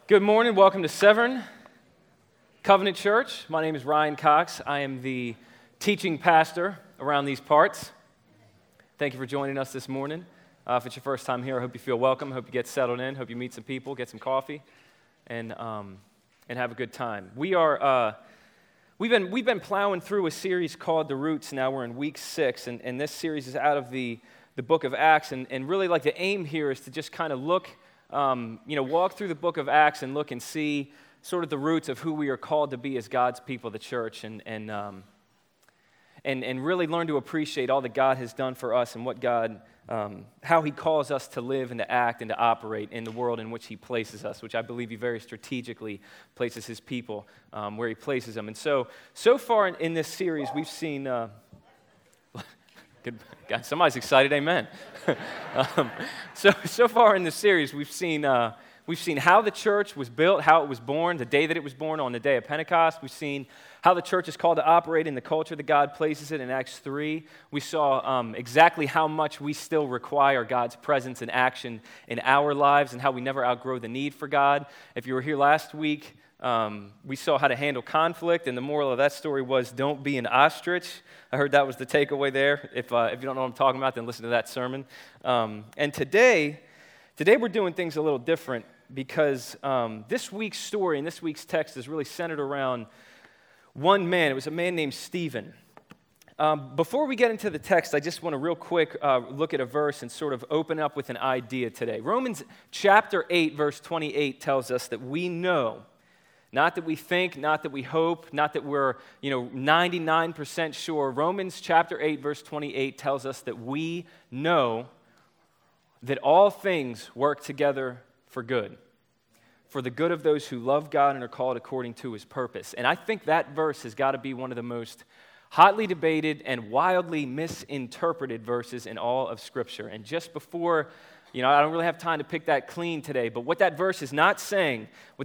Good morning. Welcome to Severn Covenant Church. My name is Ryan Cox. I am the teaching pastor around these parts. Thank you for joining us this morning. If it's your first time here, I hope you feel welcome. I hope you get settled in. Hope you meet some people, get some coffee, and have a good time. We've been plowing through a series called The Roots. Now we're in week 6, and this series is out of the book of Acts. And really, like, the aim here is to just kind of look. Walk through the book of Acts and look and see sort of the roots of who we are called to be as God's people, the church, and really learn to appreciate all that God has done for us and what God, how He calls us to live and to act and to operate in the world in which He places us, which I believe He very strategically places His people where He places them. And so far in this series, we've seen. Good. God, somebody's excited, amen. So far in this series, we've seen how the church was built, how it was born, the day that it was born on the day of Pentecost. We've seen how the church is called to operate in the culture that God places it in Acts 3. We saw exactly how much we still require God's presence and action in our lives and how we never outgrow the need for God. If you were here last week, we saw how to handle conflict, and the moral of that story was don't be an ostrich. I heard that was the takeaway there. If you don't know what I'm talking about, then listen to that sermon. And today we're doing things a little different because this week's story and this week's text is really centered around one man. It was a man named Stephen. Before we get into the text, I just want to real quick look at a verse and sort of open up with an idea today. Romans chapter 8, verse 28 tells us that we know. Not that we think, not that we hope, not that we're 99% sure. Romans chapter 8, verse 28 tells us that we know that all things work together for good, for the good of those who love God and are called according to His purpose. And I think that verse has got to be one of the most hotly debated and wildly misinterpreted verses in all of Scripture. And just before... I don't really have time to pick that clean today, but what that verse is not saying is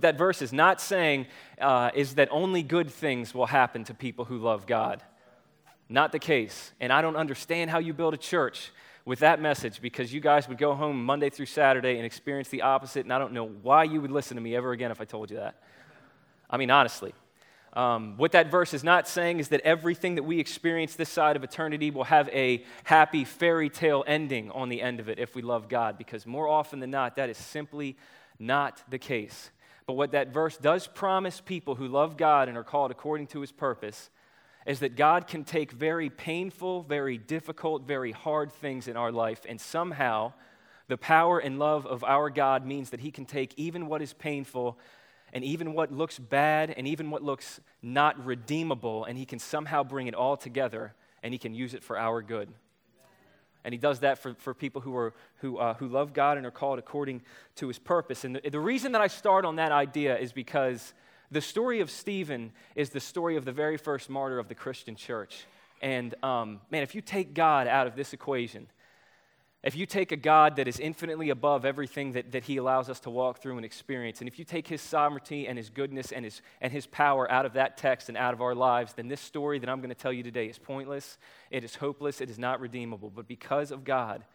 that only good things will happen to people who love God. Not the case. And I don't understand how you build a church with that message, because you guys would go home Monday through Saturday and experience the opposite, and I don't know why you would listen to me ever again if I told you that. I mean, honestly. What that verse is not saying is that everything that we experience this side of eternity will have a happy fairy tale ending on the end of it if we love God, because more often than not, that is simply not the case. But what that verse does promise people who love God and are called according to His purpose is that God can take very painful, very difficult, very hard things in our life, and somehow the power and love of our God means that He can take even what is painful and even what looks bad, and even what looks not redeemable, and He can somehow bring it all together, and He can use it for our good. And He does that for people who love God and are called according to His purpose. And the reason that I start on that idea is because the story of Stephen is the story of the very first martyr of the Christian church. And if you take God out of this equation, if you take a God that is infinitely above everything that He allows us to walk through and experience, and if you take His sovereignty and His goodness and His power out of that text and out of our lives, then this story that I'm going to tell you today is pointless, it is hopeless, it is not redeemable. But because of God,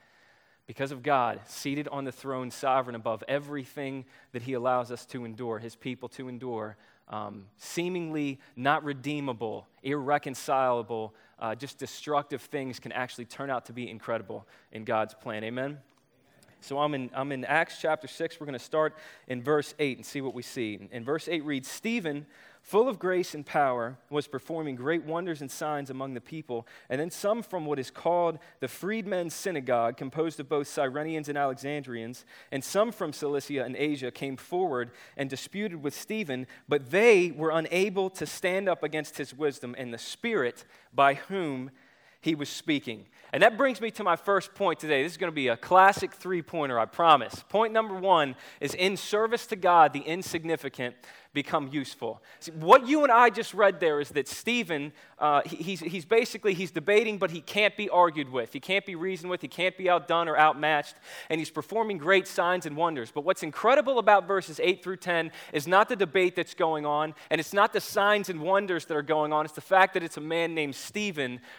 seated on the throne, sovereign above everything that He allows us to endure, His people to endure, seemingly not redeemable, irreconcilable, just destructive things can actually turn out to be incredible in God's plan. Amen? So I'm in Acts chapter 6. We're going to start in verse 8 and see what we see. And verse 8 reads, Stephen, full of grace and power, was performing great wonders and signs among the people. And then some from what is called the Freedmen's Synagogue, composed of both Cyrenians and Alexandrians, and some from Cilicia and Asia came forward and disputed with Stephen, but they were unable to stand up against his wisdom and the Spirit by whom he was speaking. And that brings me to my first point today. This is going to be a classic three-pointer, I promise. Point number 1 is in service to God, the insignificant become useful. See, what you and I just read there is that Stephen, he's debating, but he can't be argued with. He can't be reasoned with. He can't be outdone or outmatched. And he's performing great signs and wonders. But what's incredible about verses 8 through 10 is not the debate that's going on, and it's not the signs and wonders that are going on. It's the fact that it's a man named Stephen who is performing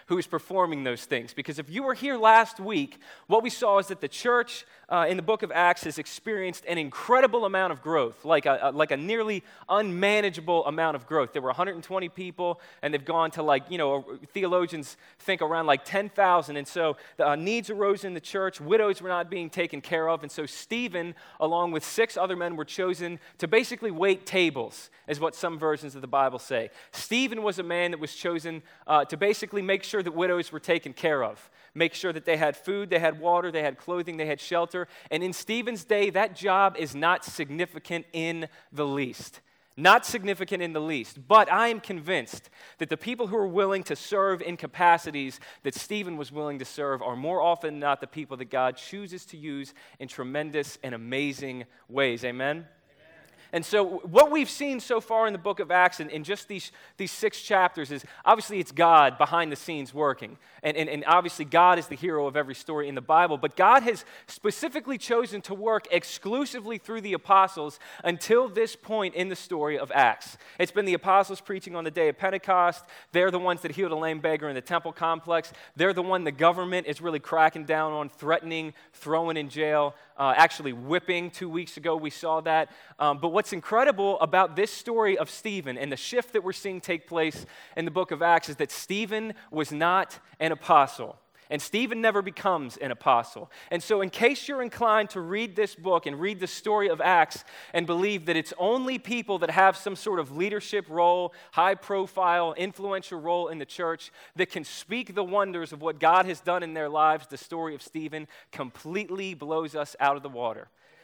performing those things. Because if you were here last week, what we saw is that the church in the book of Acts has experienced an incredible amount of growth, like a nearly unmanageable amount of growth. There were 120 people, and they've gone to theologians think around 10,000. And so the needs arose in the church. Widows were not being taken care of. And so Stephen, along with 6 other men, were chosen to basically wait tables, is what some versions of the Bible say. Stephen was a man that was chosen to basically make sure that widows were taken care of, make sure that they had food, they had water, they had clothing, they had shelter. And in Stephen's day, that job is not significant in the least. Not significant in the least. But I am convinced that the people who are willing to serve in capacities that Stephen was willing to serve are more often than not the people that God chooses to use in tremendous and amazing ways. Amen? And so what we've seen so far in the book of Acts in just these 6 chapters is obviously it's God behind the scenes working. And obviously God is the hero of every story in the Bible. But God has specifically chosen to work exclusively through the apostles until this point in the story of Acts. It's been the apostles preaching on the day of Pentecost. They're the ones that healed a lame beggar in the temple complex. They're the one the government is really cracking down on, threatening, throwing in jail, actually whipping. 2 weeks ago we saw that. But what's incredible about this story of Stephen and the shift that we're seeing take place in the book of Acts is that Stephen was not an apostle. And Stephen never becomes an apostle. And so in case you're inclined to read this book and read the story of Acts and believe that it's only people that have some sort of leadership role, high profile, influential role in the church that can speak the wonders of what God has done in their lives, the story of Stephen completely blows us out of the water.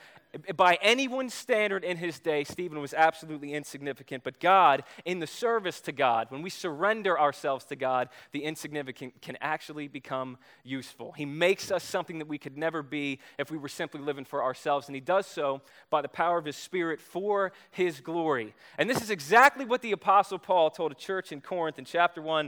By anyone's standard in his day, Stephen was absolutely insignificant. But God, in the service to God, when we surrender ourselves to God, the insignificant can actually become useful. He makes us something that we could never be if we were simply living for ourselves. And he does so by the power of his Spirit for his glory. And this is exactly what the Apostle Paul told a church in Corinth in chapter 1,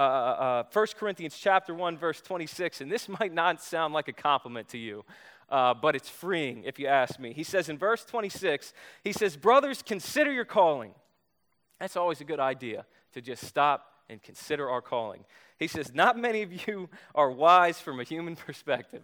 1 Corinthians chapter 1, verse 26. And this might not sound like a compliment to you. But it's freeing, if you ask me. He says in verse 26, he says, brothers, consider your calling. That's always a good idea, to just stop and consider our calling. He says, not many of you are wise from a human perspective.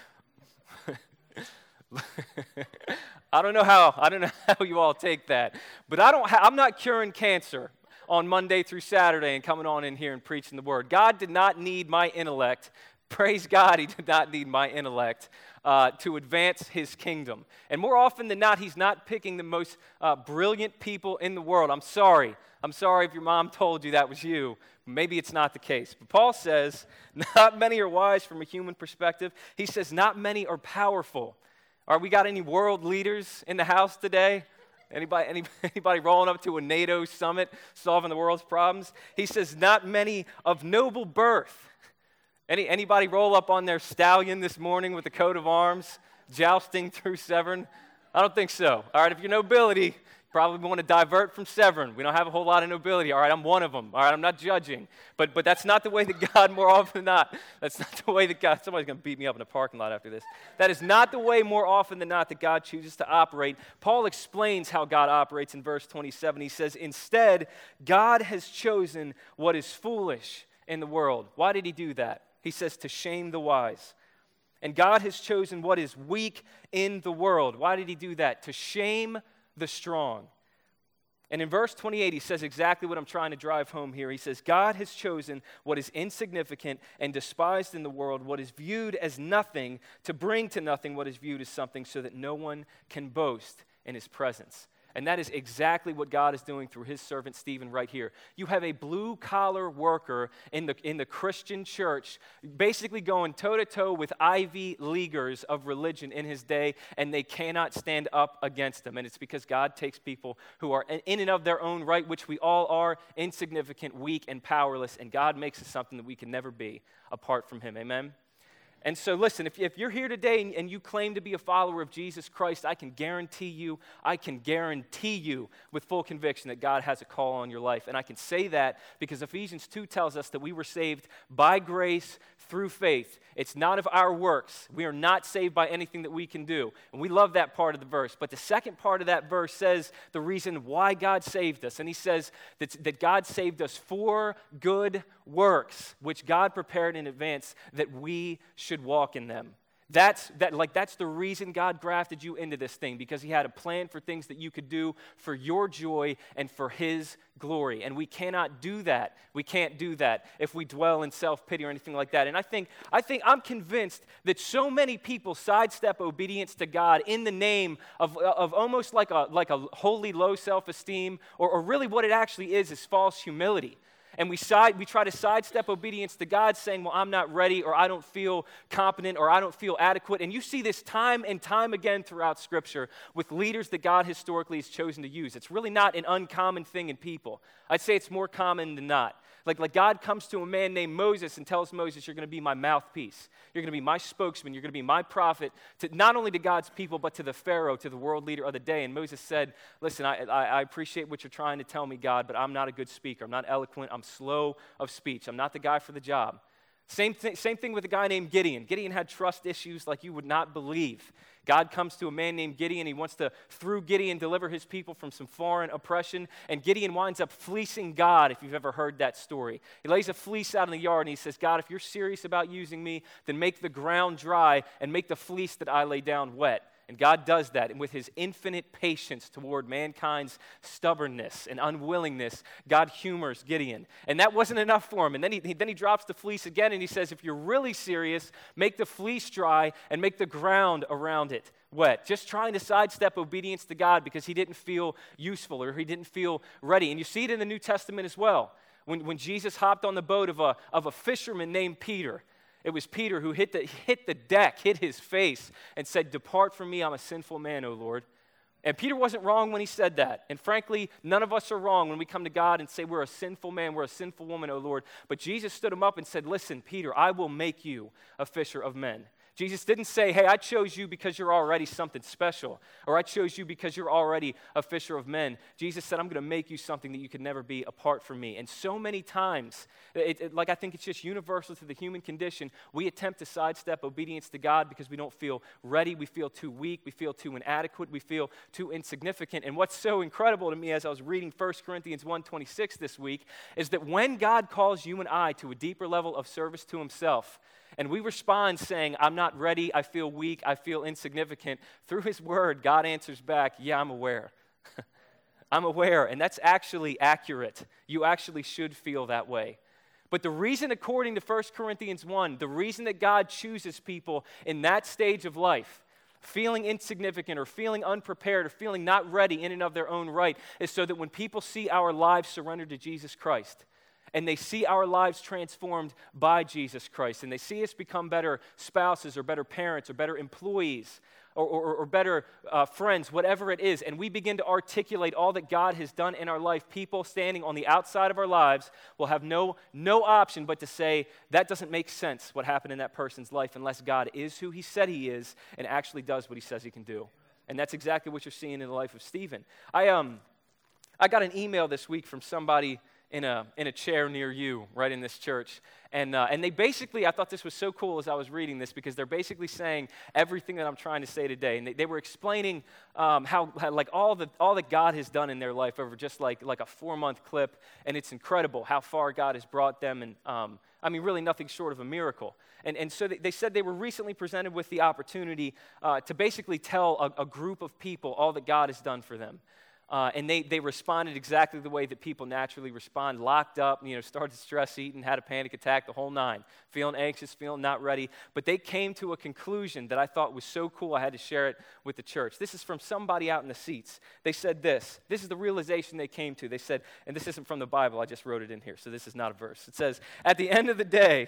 I don't know how you all take that. But I'm not curing cancer on Monday through Saturday and coming on in here and preaching the word. God did not need my intellect. Praise God, he did not need my intellect to advance his kingdom. And more often than not, he's not picking the most brilliant people in the world. I'm sorry if your mom told you that was you. Maybe it's not the case. But Paul says, not many are wise from a human perspective. He says, not many are powerful. All right, we got any world leaders in the house today? Anybody rolling up to a NATO summit solving the world's problems? He says, not many of noble birth. Anybody roll up on their stallion this morning with a coat of arms, jousting through Severn? I don't think so. All right, if you're nobility, you probably want to divert from Severn. We don't have a whole lot of nobility. All right, I'm one of them. All right, I'm not judging. But that's not the way that God, more often than not, that's not the way that God, somebody's going to beat me up in a parking lot after this. That is not the way, more often than not, that God chooses to operate. Paul explains how God operates in verse 27. He says, instead, God has chosen what is foolish in the world. Why did he do that? He says to shame the wise. And God has chosen what is weak in the world. Why did he do that? To shame the strong. And in verse 28, he says exactly what I'm trying to drive home here. He says, God has chosen what is insignificant and despised in the world, what is viewed as nothing, to bring to nothing what is viewed as something, so that no one can boast in his presence. And that is exactly what God is doing through his servant Stephen right here. You have a blue-collar worker in the Christian church basically going toe-to-toe with Ivy Leaguers of religion in his day, and they cannot stand up against them. And it's because God takes people who are in and of their own right, which we all are, insignificant, weak, and powerless, and God makes us something that we can never be apart from him. Amen? And so listen, if you're here today and you claim to be a follower of Jesus Christ, I can guarantee you with full conviction that God has a call on your life. And I can say that because Ephesians 2 tells us that we were saved by grace through faith. It's not of our works. We are not saved by anything that we can do. And we love that part of the verse. But the second part of that verse says the reason why God saved us. And he says that God saved us for good works, which God prepared in advance that we should walk in them. That's the reason God grafted you into this thing, because he had a plan for things that you could do for your joy and for his glory. And we cannot do that. We can't do that if we dwell in self-pity or anything like that. And I'm convinced that so many people sidestep obedience to God in the name of almost like a holy low self-esteem, or really what it actually is false humility. And we try to sidestep obedience to God, saying, well, I'm not ready, or I don't feel competent, or I don't feel adequate. And you see this time and time again throughout Scripture with leaders that God historically has chosen to use. It's really not an uncommon thing in people. I'd say it's more common than not. Like God comes to a man named Moses and tells Moses, you're going to be my mouthpiece. You're going to be my spokesman. You're going to be my prophet, not only to God's people, but to the Pharaoh, to the world leader of the day. And Moses said, listen, I appreciate what you're trying to tell me, God, but I'm not a good speaker. I'm not eloquent. I'm slow of speech. I'm not the guy for the job. Same thing with a guy named Gideon. Gideon had trust issues like you would not believe. God comes to a man named Gideon. He wants to, through Gideon, deliver his people from some foreign oppression. And Gideon winds up fleecing God, if you've ever heard that story. He lays a fleece out in the yard and he says, God, if you're serious about using me, then make the ground dry and make the fleece that I lay down wet. And God does that, and with his infinite patience toward mankind's stubbornness and unwillingness, God humors Gideon. And that wasn't enough for him. And then he drops the fleece again, and he says, if you're really serious, make the fleece dry and make the ground around it wet. Just trying to sidestep obedience to God because he didn't feel useful or he didn't feel ready. And you see it in the New Testament as well. When Jesus hopped on the boat of a fisherman named Peter, it was Peter who hit the deck, hit his face, and said, depart from me, I'm a sinful man, O Lord. And Peter wasn't wrong when he said that. And frankly, none of us are wrong when we come to God and say, we're a sinful man, we're a sinful woman, O Lord. But Jesus stood him up and said, listen, Peter, I will make you a fisher of men. Jesus didn't say, hey, I chose you because you're already something special, or I chose you because you're already a fisher of men. Jesus said, I'm going to make you something that you could never be apart from me. And so many times, I think it's just universal to the human condition, we attempt to sidestep obedience to God because we don't feel ready, we feel too weak, we feel too inadequate, we feel too insignificant. And what's so incredible to me as I was reading 1 Corinthians 1:26 this week is that when God calls you and I to a deeper level of service to himself, and we respond saying, I'm not ready, I feel weak, I feel insignificant, through his word, God answers back, yeah, I'm aware. I'm aware, and that's actually accurate. You actually should feel that way. But the reason, according to 1 Corinthians 1, the reason that God chooses people in that stage of life, feeling insignificant or feeling unprepared or feeling not ready in and of their own right, is so that when people see our lives surrendered to Jesus Christ, and they see our lives transformed by Jesus Christ, and they see us become better spouses or better parents or better employees or better friends, whatever it is, and we begin to articulate all that God has done in our life, people standing on the outside of our lives will have no option but to say, that doesn't make sense, what happened in that person's life, unless God is who he said he is and actually does what he says he can do. And that's exactly what you're seeing in the life of Stephen. I got an email this week from somebody in a chair near you, right in this church. And they basically, I thought this was so cool as I was reading this, because they're basically saying everything that I'm trying to say today. And they were explaining how like all that God has done in their life over just like a 4-month clip. And it's incredible how far God has brought them. And really nothing short of a miracle. And so they said they were recently presented with the opportunity to basically tell a group of people all that God has done for them. And they responded exactly the way that people naturally respond, locked up, started stress eating, had a panic attack, the whole nine, feeling anxious, feeling not ready. But they came to a conclusion that I thought was so cool I had to share it with the church. This is from somebody out in the seats. They said this is the realization they came to. They said, and this isn't from the Bible, I just wrote it in here, so this is not a verse. It says, at the end of the day,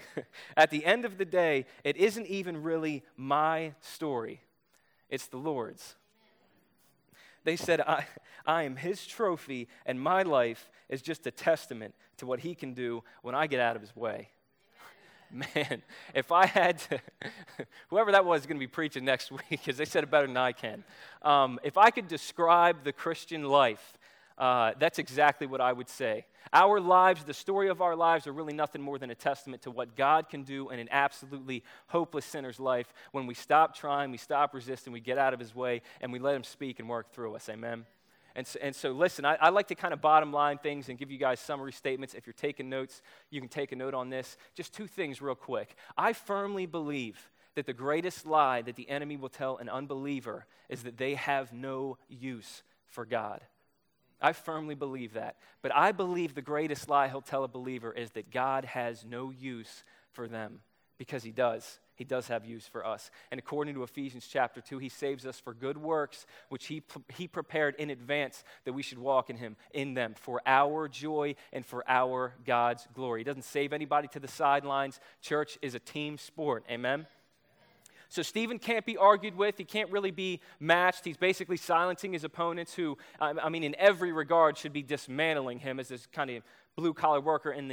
it isn't even really my story, it's the Lord's. They said, I am his trophy, and my life is just a testament to what he can do when I get out of his way. Man, if I had to, whoever that was is going to be preaching next week because they said it better than I can. If I could describe the Christian life, that's exactly what I would say. Our lives, the story of our lives, are really nothing more than a testament to what God can do in an absolutely hopeless sinner's life when we stop trying, we stop resisting, we get out of his way, and we let him speak and work through us. Amen? And so listen, I like to kind of bottom line things and give you guys summary statements. If you're taking notes, you can take a note on this. Just two things real quick. I firmly believe that the greatest lie that the enemy will tell an unbeliever is that they have no use for God. I firmly believe that. But I believe the greatest lie he'll tell a believer is that God has no use for them, because he does. He does have use for us. And according to Ephesians chapter 2, he saves us for good works, which he prepared in advance that we should walk in them for our joy and for our God's glory. He doesn't save anybody to the sidelines. Church is a team sport. Amen? So Stephen can't be argued with. He can't really be matched. He's basically silencing his opponents who, in every regard, should be dismantling him as this kind of blue-collar worker in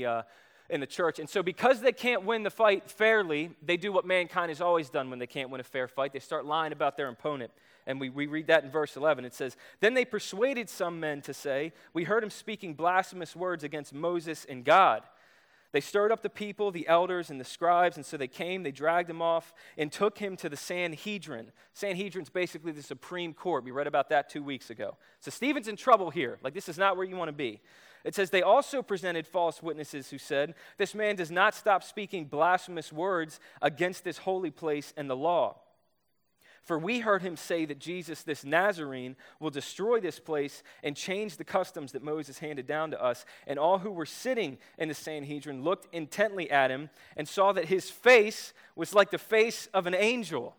the church. And so because they can't win the fight fairly, they do what mankind has always done when they can't win a fair fight. They start lying about their opponent. And we read that in verse 11. It says, "Then they persuaded some men to say, 'We heard him speaking blasphemous words against Moses and God.' They stirred up the people, the elders, and the scribes, and so they came, they dragged him off, and took him to the Sanhedrin." Sanhedrin's basically the Supreme Court. We read about that 2 weeks ago. So Stephen's in trouble here. Like, this is not where you want to be. It says, "They also presented false witnesses who said, 'This man does not stop speaking blasphemous words against this holy place and the law. For we heard him say that Jesus, this Nazarene, will destroy this place and change the customs that Moses handed down to us.' And all who were sitting in the Sanhedrin looked intently at him and saw that his face was like the face of an angel."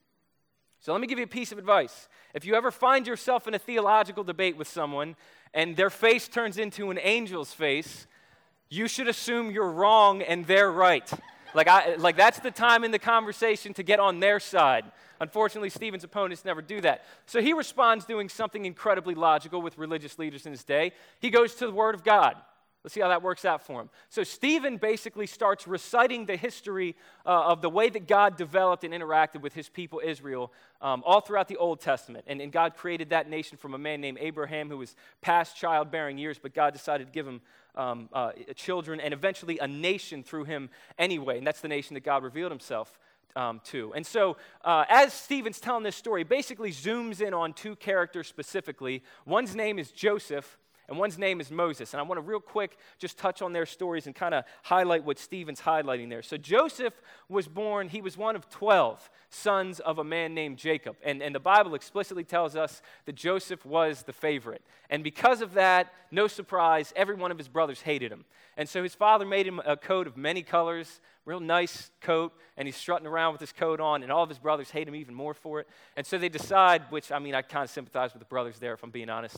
So let me give you a piece of advice. If you ever find yourself in a theological debate with someone and their face turns into an angel's face, you should assume you're wrong and they're right. Like that's the time in the conversation to get on their side. Unfortunately, Stephen's opponents never do that. So he responds doing something incredibly logical with religious leaders in his day. He goes to the Word of God. Let's see how that works out for him. So Stephen basically starts reciting the history of the way that God developed and interacted with his people Israel all throughout the Old Testament. And God created that nation from a man named Abraham who was past childbearing years, but God decided to give him children and eventually a nation through him anyway. And that's the nation that God revealed himself to. And so as Stephen's telling this story, he basically zooms in on two characters specifically. One's name is Joseph, and one's name is Moses. And I want to real quick just touch on their stories and kind of highlight what Stephen's highlighting there. So Joseph was born, he was one of 12 sons of a man named Jacob. And the Bible explicitly tells us that Joseph was the favorite. And because of that, no surprise, every one of his brothers hated him. And so his father made him a coat of many colors, real nice coat, and he's strutting around with his coat on, and all of his brothers hate him even more for it. And so they decide, which, I kind of sympathize with the brothers there, if I'm being honest.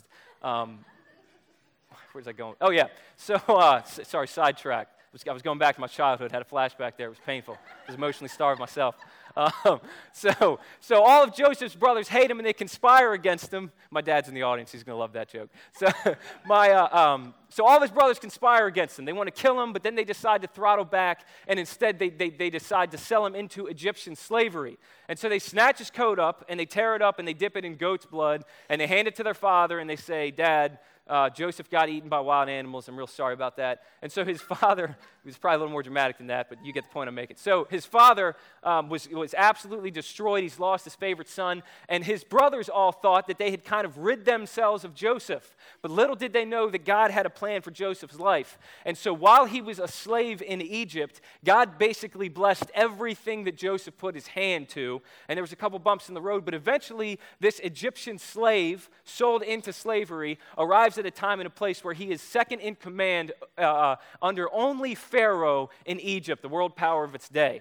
Where's that going? Oh, yeah. So, sorry, sidetrack. I was going back to my childhood, had a flashback there. It was painful. I was emotionally starved myself. So all of Joseph's brothers hate him, and they conspire against him. My dad's in the audience. He's going to love that joke. So, so all of his brothers conspire against him. They want to kill him, but then they decide to throttle back, and instead they decide to sell him into Egyptian slavery. And so they snatch his coat up, and they tear it up, and they dip it in goat's blood, and they hand it to their father, and they say, "Dad, Joseph got eaten by wild animals. I'm real sorry about that." And so his father, he was probably a little more dramatic than that, but you get the point I'm making. So his father was absolutely destroyed. He's lost his favorite son. And his brothers all thought that they had kind of rid themselves of Joseph. But little did they know that God had a plan for Joseph's life. And so while he was a slave in Egypt, God basically blessed everything that Joseph put his hand to. And there was a couple bumps in the road, but eventually this Egyptian slave sold into slavery arrives at a time and a place where he is second in command under only Pharaoh in Egypt, the world power of its day.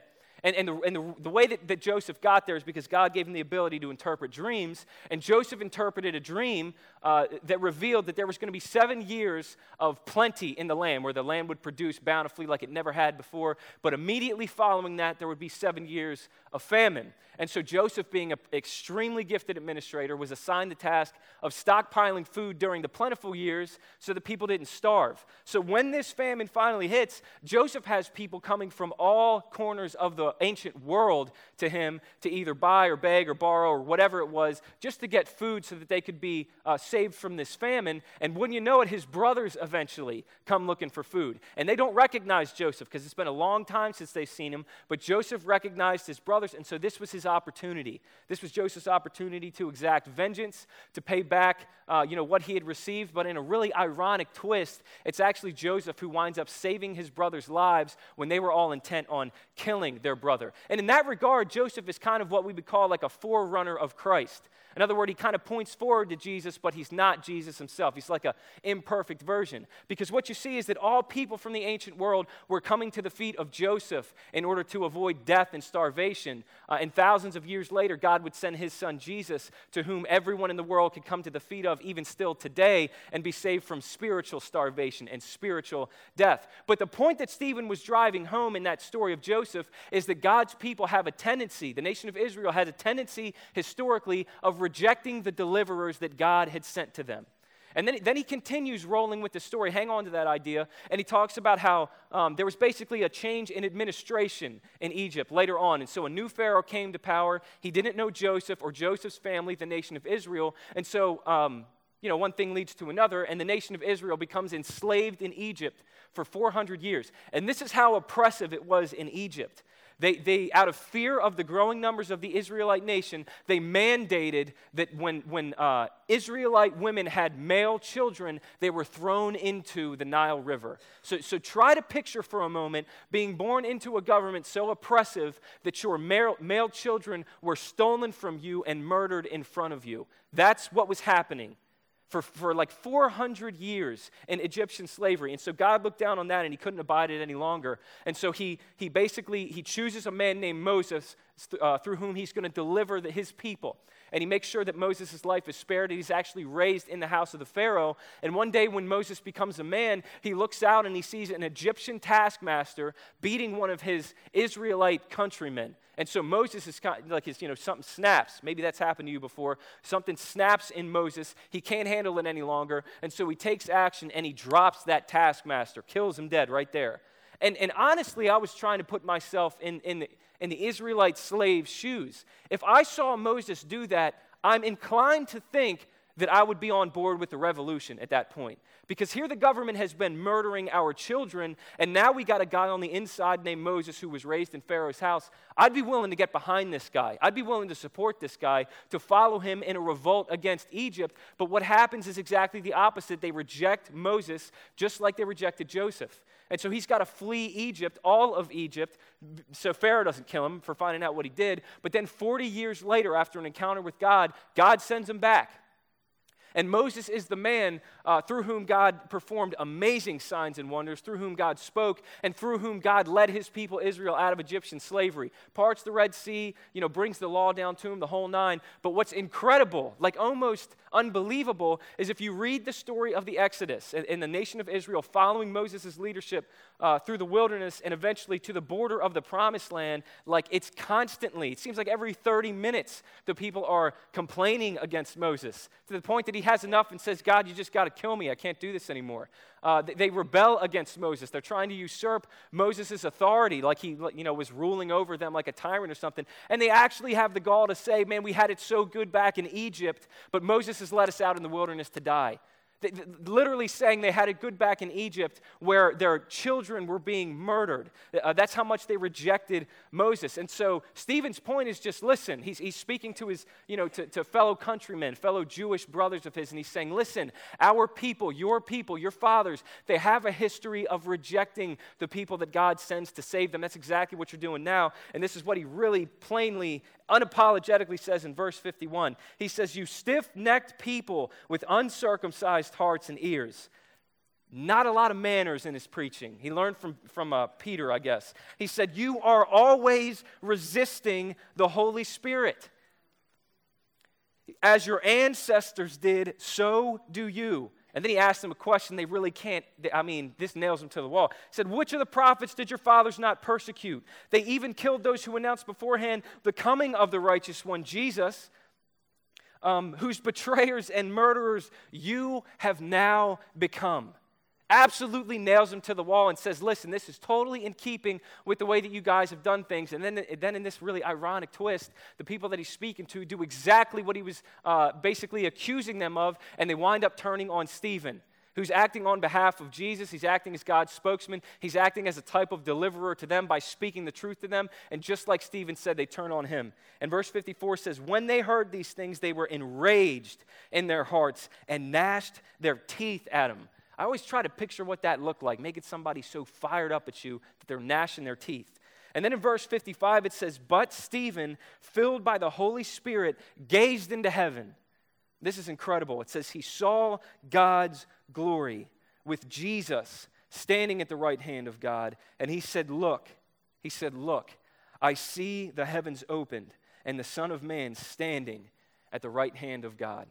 The way that Joseph got there is because God gave him the ability to interpret dreams. And Joseph interpreted a dream that revealed that there was going to be 7 years of plenty in the land, where the land would produce bountifully like it never had before. But immediately following that, there would be 7 years of famine. And so Joseph, being an extremely gifted administrator, was assigned the task of stockpiling food during the plentiful years so that people didn't starve. So when this famine finally hits, Joseph has people coming from all corners of the ancient world to him to either buy or beg or borrow or whatever it was, just to get food so that they could be saved from this famine. And wouldn't you know it, his brothers eventually come looking for food. And they don't recognize Joseph because it's been a long time since they've seen him, but Joseph recognized his brothers, and so this was his opportunity. This was Joseph's opportunity to exact vengeance, to pay back what he had received. But in a really ironic twist, it's actually Joseph who winds up saving his brothers' lives when they were all intent on killing their brother. And in that regard, Joseph is kind of what we would call like a forerunner of Christ. In other words, he kind of points forward to Jesus, but he's not Jesus himself. He's like an imperfect version. Because what you see is that all people from the ancient world were coming to the feet of Joseph in order to avoid death and starvation. And thousands of years later, God would send his son Jesus, to whom everyone in the world could come to the feet of, even still today, and be saved from spiritual starvation and spiritual death. But the point that Stephen was driving home in that story of Joseph is that God's people have a tendency, the nation of Israel has a tendency historically of rejecting the deliverers that God had sent to them. And then he continues rolling with the story. Hang on to that idea. And he talks about how there was basically a change in administration in Egypt later on. And so a new Pharaoh came to power. He didn't know Joseph or Joseph's family, the nation of Israel. And so, one thing leads to another, and the nation of Israel becomes enslaved in Egypt for 400 years. And this is how oppressive it was in Egypt. They, out of fear of the growing numbers of the Israelite nation, they mandated that when Israelite women had male children, they were thrown into the Nile River. So try to picture for a moment being born into a government so oppressive that your male children were stolen from you and murdered in front of you. That's what was happening for like 400 years in Egyptian slavery. And so God looked down on that and he couldn't abide it any longer. And so he chooses a man named Moses through whom he's going to deliver his people. And he makes sure that Moses' life is spared, and he's actually raised in the house of the Pharaoh. And one day when Moses becomes a man, he looks out and he sees an Egyptian taskmaster beating one of his Israelite countrymen. And so Moses is kind of like something snaps. Maybe that's happened to you before. Something snaps in Moses. He can't handle it any longer. And so he takes action and he drops that taskmaster, kills him dead right there. And honestly, I was trying to put myself in the Israelite slave's shoes. If I saw Moses do that, I'm inclined to think that I would be on board with the revolution at that point. Because here the government has been murdering our children, and now we got a guy on the inside named Moses who was raised in Pharaoh's house. I'd be willing to get behind this guy. I'd be willing to support this guy, to follow him in a revolt against Egypt. But what happens is exactly the opposite. They reject Moses just like they rejected Joseph. And so he's got to flee Egypt, all of Egypt, so Pharaoh doesn't kill him for finding out what he did. But then 40 years later, after an encounter with God, God sends him back. And Moses is the man through whom God performed amazing signs and wonders, through whom God spoke, and through whom God led his people Israel out of Egyptian slavery. Parts the Red Sea, brings the law down to him, the whole nine. But what's incredible, like almost unbelievable, is if you read the story of the Exodus and the nation of Israel following Moses' leadership through the wilderness and eventually to the border of the Promised Land, like it seems like every 30 minutes the people are complaining against Moses to the point that he has enough and says, God, you just got to kill me. I can't do this anymore. They rebel against Moses. They're trying to usurp Moses' authority, like he was ruling over them like a tyrant or something. And they actually have the gall to say, man, we had it so good back in Egypt, but Moses has let us out in the wilderness to die. Literally saying they had it good back in Egypt where their children were being murdered. That's how much they rejected Moses. And so Stephen's point is just listen. He's speaking to his, to fellow countrymen, fellow Jewish brothers of his, and he's saying, listen, our people, your fathers, they have a history of rejecting the people that God sends to save them. That's exactly what you're doing now. And this is what he really plainly, unapologetically says in verse 51. He says, you stiff-necked people with uncircumcised hearts and ears. Not a lot of manners in his preaching. He learned from Peter, I guess. He said, you are always resisting the Holy Spirit. As your ancestors did, so do you. And then he asked them a question they really can't, this nails them to the wall. He said, which of the prophets did your fathers not persecute? They even killed those who announced beforehand the coming of the righteous one, Jesus, whose betrayers and murderers you have now become. Absolutely nails him to the wall and says, listen, this is totally in keeping with the way that you guys have done things. And then in this really ironic twist, the people that he's speaking to do exactly what he was basically accusing them of, and they wind up turning on Stephen, who's acting on behalf of Jesus. He's acting as God's spokesman. He's acting as a type of deliverer to them by speaking the truth to them. And just like Stephen said, they turn on him. And verse 54 says, when they heard these things, they were enraged in their hearts and gnashed their teeth at him. I always try to picture what that looked like, making somebody so fired up at you that they're gnashing their teeth. And then in verse 55, it says, but Stephen, filled by the Holy Spirit, gazed into heaven. This is incredible. It says he saw God's glory with Jesus standing at the right hand of God. And he said, look, I see the heavens opened and the Son of Man standing at the right hand of God.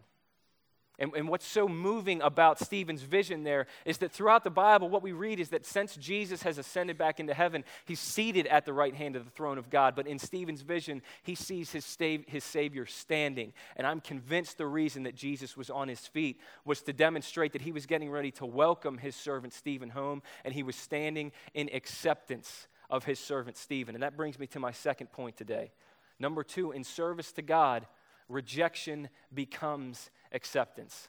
And what's so moving about Stephen's vision there is that throughout the Bible, what we read is that since Jesus has ascended back into heaven, he's seated at the right hand of the throne of God. But in Stephen's vision, he sees his Savior standing. And I'm convinced the reason that Jesus was on his feet was to demonstrate that he was getting ready to welcome his servant Stephen home, and he was standing in acceptance of his servant Stephen. And that brings me to my second point today. Number 2, in service to God, rejection becomes acceptance.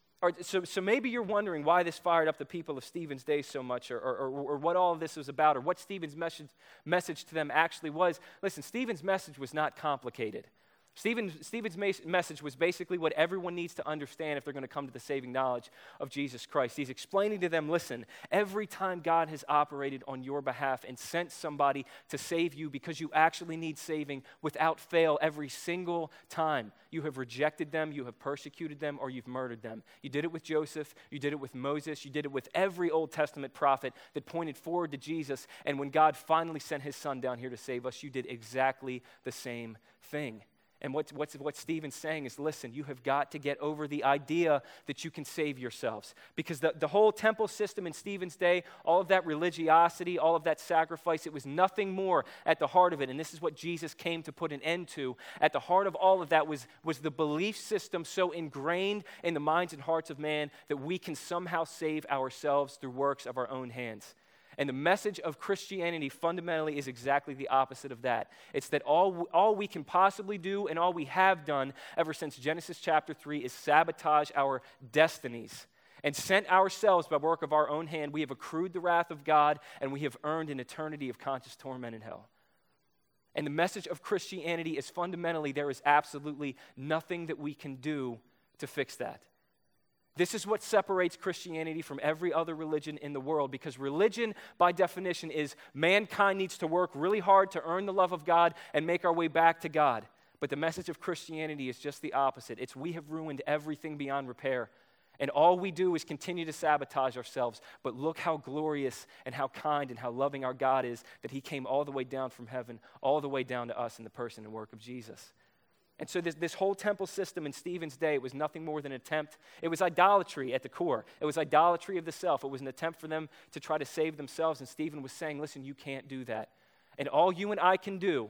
So maybe you're wondering why this fired up the people of Stephen's day so much, or what all of this was about, or what Stephen's message to them actually was. Listen, Stephen's message was not complicated. Stephen's message was basically what everyone needs to understand if they're going to come to the saving knowledge of Jesus Christ. He's explaining to them, listen, every time God has operated on your behalf and sent somebody to save you because you actually need saving without fail every single time, you have rejected them, you have persecuted them, or you've murdered them. You did it with Joseph, you did it with Moses, you did it with every Old Testament prophet that pointed forward to Jesus, and when God finally sent his son down here to save us, you did exactly the same thing. And what Stephen's saying is, listen, you have got to get over the idea that you can save yourselves. Because the whole temple system in Stephen's day, all of that religiosity, all of that sacrifice, it was nothing more at the heart of it. And this is what Jesus came to put an end to. At the heart of all of that was the belief system so ingrained in the minds and hearts of man that we can somehow save ourselves through works of our own hands. And the message of Christianity fundamentally is exactly the opposite of that. It's that all we can possibly do and all we have done ever since Genesis chapter 3 is sabotage our destinies. And sent ourselves by work of our own hand, we have accrued the wrath of God and we have earned an eternity of conscious torment in hell. And the message of Christianity is fundamentally there is absolutely nothing that we can do to fix that. This is what separates Christianity from every other religion in the world, because religion, by definition, is mankind needs to work really hard to earn the love of God and make our way back to God. But the message of Christianity is just the opposite. It's we have ruined everything beyond repair, and all we do is continue to sabotage ourselves. But look how glorious and how kind and how loving our God is that he came all the way down from heaven, all the way down to us in the person and work of Jesus. And so this whole temple system in Stephen's day, it was nothing more than an attempt. It was idolatry at the core. It was idolatry of the self. It was an attempt for them to try to save themselves. And Stephen was saying, listen, you can't do that. And all you and I can do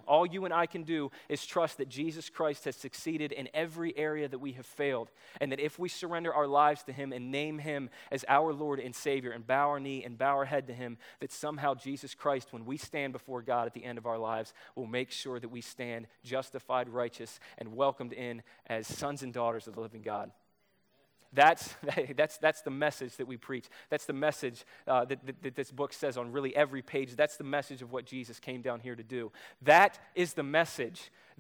is trust that Jesus Christ has succeeded in every area that we have failed. And that if we surrender our lives to him and name him as our Lord and Savior and bow our knee and bow our head to him, that somehow Jesus Christ, when we stand before God at the end of our lives, will make sure that we stand justified, righteous, and welcomed in as sons and daughters of the living God. That's the message that we preach. That's the message that this book says on really every page. That's the message of what Jesus came down here to do. That is the message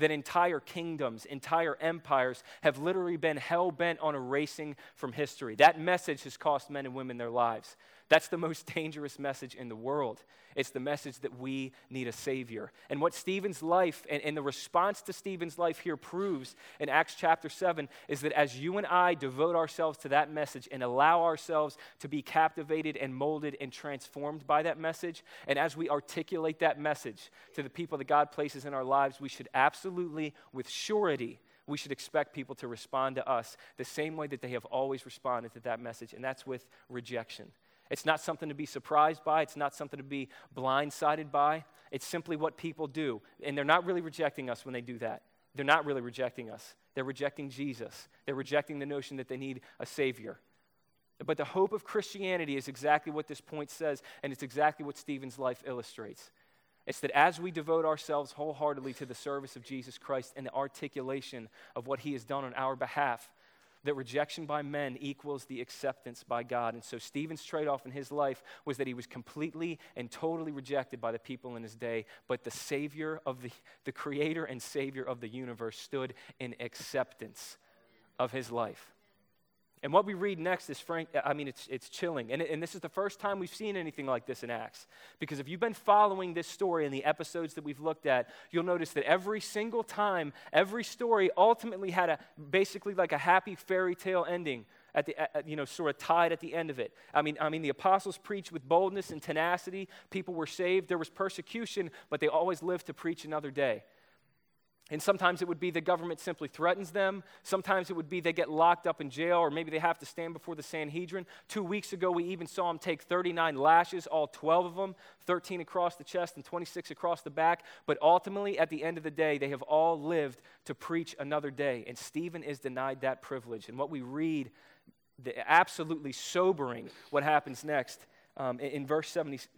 that entire kingdoms, entire empires have literally been hell-bent on erasing from history. That message has cost men and women their lives. That's the most dangerous message in the world. It's the message that we need a Savior. And what Stephen's life and the response to Stephen's life here proves in Acts chapter 7 is that as you and I devote ourselves to that message and allow ourselves to be captivated and molded and transformed by that message, and as we articulate that message to the people that God places in our lives, we should absolutely, with surety, we should expect people to respond to us the same way that they have always responded to that message, and that's with rejection. It's not something to be surprised by. It's not something to be blindsided by. It's simply what people do. And they're not really rejecting us when they do that. They're not really rejecting us. They're rejecting Jesus. They're rejecting the notion that they need a Savior. But the hope of Christianity is exactly what this point says, and it's exactly what Stephen's life illustrates. It's that as we devote ourselves wholeheartedly to the service of Jesus Christ and the articulation of what he has done on our behalf, that rejection by men equals the acceptance by God. And so Stephen's trade-off in his life was that he was completely and totally rejected by the people in his day, but the Savior of the Creator and Savior of the universe stood in acceptance of his life. And what we read next is, it's chilling. And this is the first time we've seen anything like this in Acts. Because if you've been following this story in the episodes that we've looked at, you'll notice that every single time, every story ultimately had basically like a happy fairy tale ending at the sort of tied at the end of it. I mean, the apostles preached with boldness and tenacity. People were saved. There was persecution, but they always lived to preach another day. And sometimes it would be the government simply threatens them. Sometimes it would be they get locked up in jail, or maybe they have to stand before the Sanhedrin. 2 weeks ago, we even saw them take 39 lashes, all 12 of them, 13 across the chest and 26 across the back. But ultimately, at the end of the day, they have all lived to preach another day. And Stephen is denied that privilege. And what we read, absolutely sobering, what happens next. In verse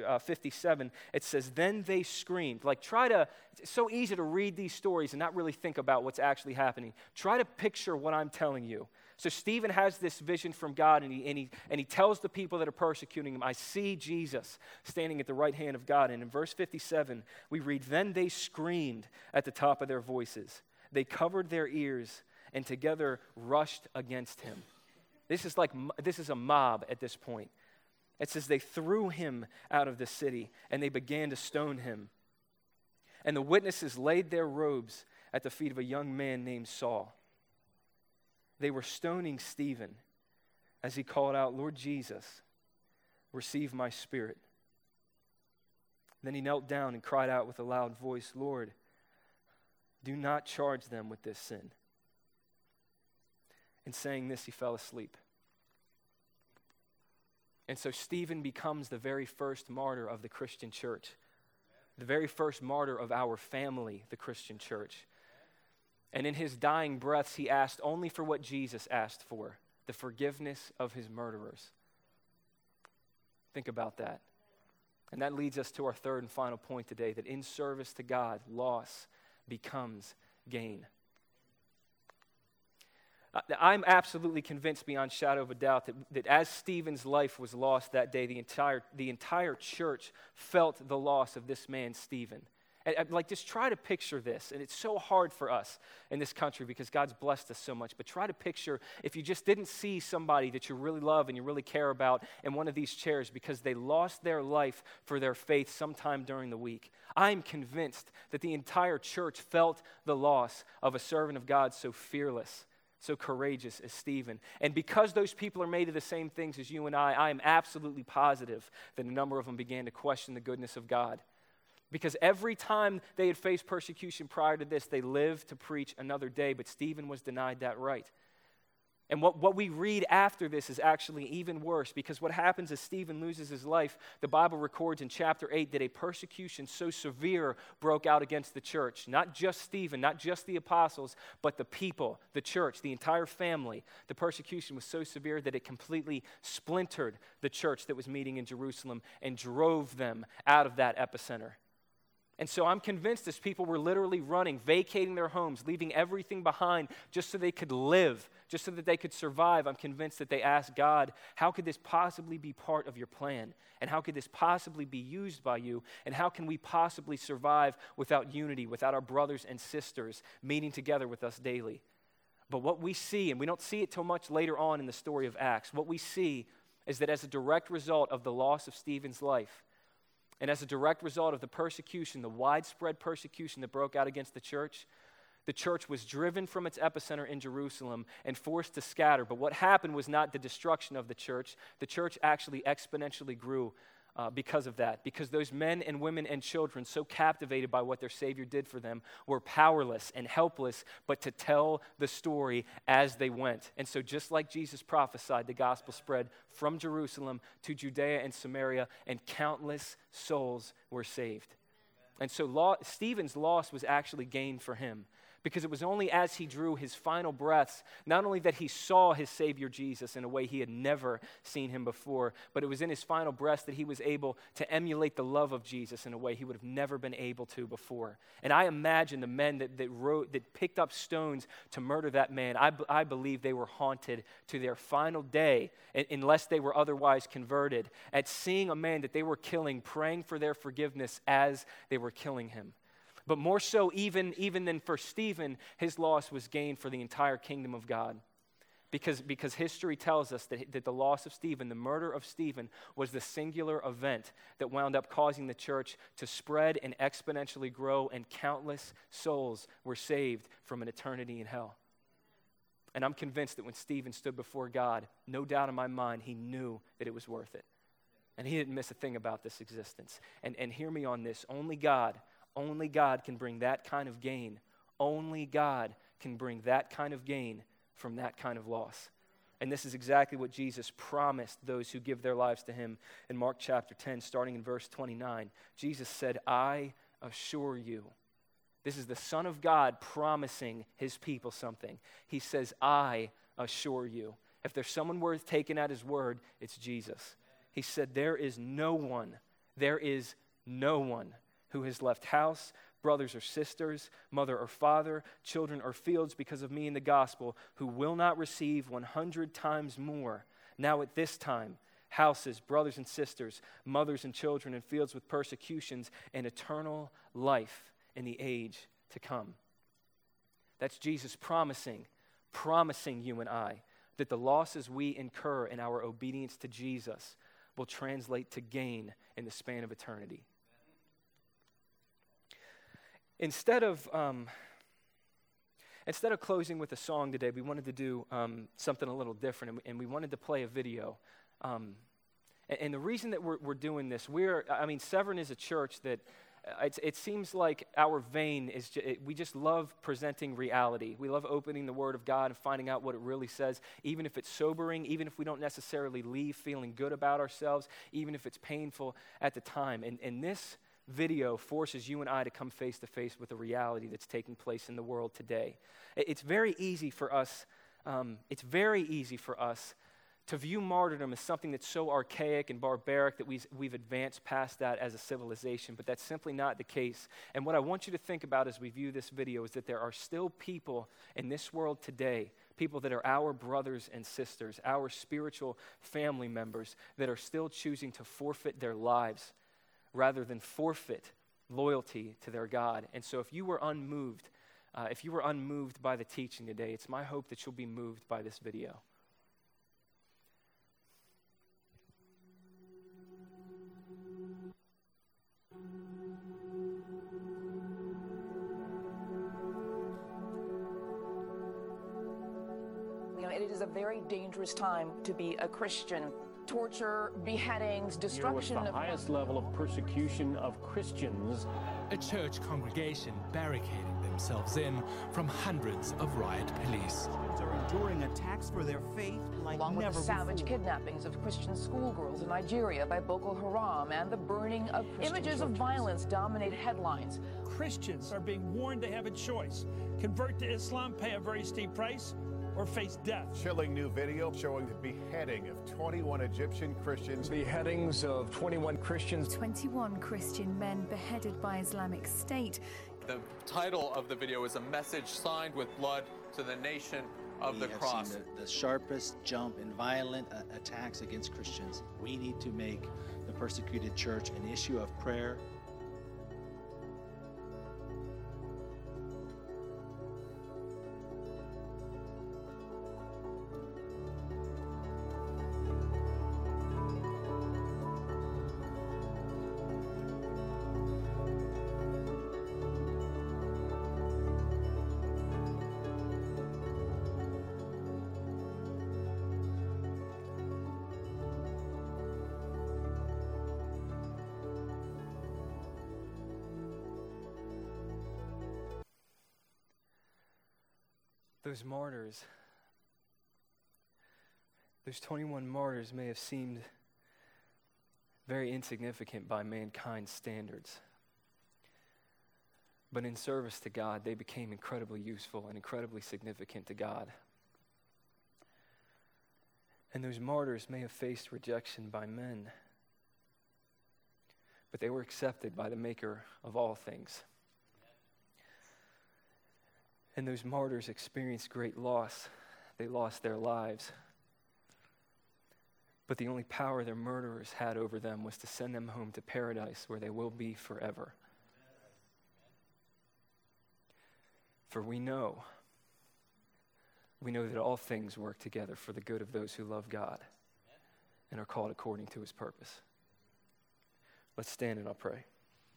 57, it says, then they screamed. It's so easy to read these stories and not really think about what's actually happening. Try to picture what I'm telling you. So Stephen has this vision from God, and he tells the people that are persecuting him, I see Jesus standing at the right hand of God. And in verse 57, we read, then they screamed at the top of their voices. They covered their ears and together rushed against him. This is a mob at this point. It says they threw him out of the city, and they began to stone him. And the witnesses laid their robes at the feet of a young man named Saul. They were stoning Stephen as he called out, Lord Jesus, receive my spirit. Then he knelt down and cried out with a loud voice, Lord, do not charge them with this sin. In saying this, he fell asleep. And so Stephen becomes the very first martyr of the Christian church, the very first martyr of our family, the Christian church. And in his dying breaths, he asked only for what Jesus asked for, the forgiveness of his murderers. Think about that. And that leads us to our third and final point today, that in service to God, loss becomes gain. I'm absolutely convinced beyond shadow of a doubt that as Stephen's life was lost that day, the entire church felt the loss of this man, Stephen. And just try to picture this. And it's so hard for us in this country because God's blessed us so much. But try to picture if you just didn't see somebody that you really love and you really care about in one of these chairs because they lost their life for their faith sometime during the week. I'm convinced that the entire church felt the loss of a servant of God so fearless, so courageous as Stephen. And because those people are made of the same things as you and I am absolutely positive that a number of them began to question the goodness of God. Because every time they had faced persecution prior to this, they lived to preach another day, but Stephen was denied that right. And what we read after this is actually even worse, because what happens as Stephen loses his life, the Bible records in chapter 8 that a persecution so severe broke out against the church. Not just Stephen, not just the apostles, but the people, the church, the entire family. The persecution was so severe that it completely splintered the church that was meeting in Jerusalem and drove them out of that epicenter. And so I'm convinced as people were literally running, vacating their homes, leaving everything behind just so they could live, just so that they could survive, I'm convinced that they asked God, how could this possibly be part of your plan? And how could this possibly be used by you? And how can we possibly survive without unity, without our brothers and sisters meeting together with us daily? But what we see, and we don't see it till much later on in the story of Acts, what we see is that as a direct result of the loss of Stephen's life, and as a direct result of the persecution, the widespread persecution that broke out against the church was driven from its epicenter in Jerusalem and forced to scatter. But what happened was not the destruction of the church. The church actually exponentially grew because of that, because those men and women and children, so captivated by what their Savior did for them, were powerless and helpless, but to tell the story as they went. And so just like Jesus prophesied, the gospel spread from Jerusalem to Judea and Samaria, and countless souls were saved. And so Stephen's loss was actually gain for him, because it was only as he drew his final breaths, not only that he saw his Savior Jesus in a way he had never seen him before, but it was in his final breaths that he was able to emulate the love of Jesus in a way he would have never been able to before. And I imagine the men that picked up stones to murder that man, I believe they were haunted to their final day, unless they were otherwise converted, at seeing a man that they were killing, praying for their forgiveness as they were killing him. But more so even than for Stephen, his loss was gain for the entire kingdom of God. Because history tells us that the loss of Stephen, the murder of Stephen, was the singular event that wound up causing the church to spread and exponentially grow, and countless souls were saved from an eternity in hell. And I'm convinced that when Stephen stood before God, no doubt in my mind, he knew that it was worth it. And he didn't miss a thing about this existence. And hear me on this, only God can bring that kind of gain. Only God can bring that kind of gain from that kind of loss. And this is exactly what Jesus promised those who give their lives to him in Mark chapter 10, starting in verse 29. Jesus said, I assure you. This is the Son of God promising his people something. He says, I assure you. If there's someone worth taking at his word, it's Jesus. He said, there is no one who has left house, brothers or sisters, mother or father, children or fields because of me and the gospel, who will not receive 100 times more now at this time, houses, brothers and sisters, mothers and children, and fields with persecutions, and eternal life in the age to come. That's Jesus promising you and I, that the losses we incur in our obedience to Jesus will translate to gain in the span of eternity. Instead of closing with a song today, we wanted to do something a little different, and we wanted to play a video. And the reason that we're doing this, Severn is a church that it seems like our vein is we just love presenting reality. We love opening the Word of God and finding out what it really says, even if it's sobering, even if we don't necessarily leave feeling good about ourselves, even if it's painful at the time. And this video forces you and I to come face to face with a reality that's taking place in the world today. It's very easy for us to view martyrdom as something that's so archaic and barbaric that we've advanced past that as a civilization, but that's simply not the case. And what I want you to think about as we view this video is that there are still people in this world today, people that are our brothers and sisters, our spiritual family members, that are still choosing to forfeit their lives rather than forfeit loyalty to their God. And so if you were unmoved by the teaching today, it's my hope that you'll be moved by this video. It is a very dangerous time to be a Christian. Torture, beheadings, destruction of the highest level of persecution of Christians. A church congregation barricading themselves in from hundreds of riot police. Are enduring attacks for their faith like along with never the savage before. Kidnappings of Christian schoolgirls in Nigeria by Boko Haram and the burning of Christian images churches. Of violence dominate headlines. Christians are being warned to have a choice: convert to Islam, pay a very steep price, or face death. Chilling new video showing the beheading of 21 Egyptian Christians. Beheadings of 21 Christians. 21 Christian men beheaded by Islamic State. The title of the video is a message signed with blood to the nation of the cross. Seen the sharpest jump in violent attacks against Christians. We need to make the persecuted church an issue of prayer. Those martyrs, those 21 martyrs may have seemed very insignificant by mankind's standards. But in service to God, they became incredibly useful and incredibly significant to God. And those martyrs may have faced rejection by men, but they were accepted by the Maker of all things. And those martyrs experienced great loss. They lost their lives. But the only power their murderers had over them was to send them home to paradise, where they will be forever. For we know that all things work together for the good of those who love God and are called according to his purpose. Let's stand and I'll pray.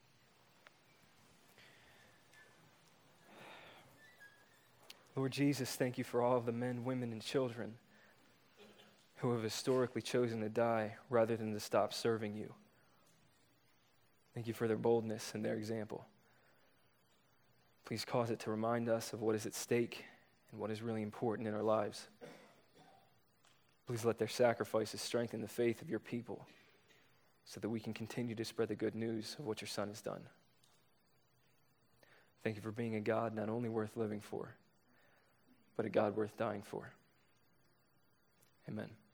Lord Jesus, thank you for all of the men, women, and children who have historically chosen to die rather than to stop serving you. Thank you for their boldness and their example. Please cause it to remind us of what is at stake and what is really important in our lives. Please let their sacrifices strengthen the faith of your people so that we can continue to spread the good news of what your Son has done. Thank you for being a God not only worth living for, but a God worth dying for. Amen.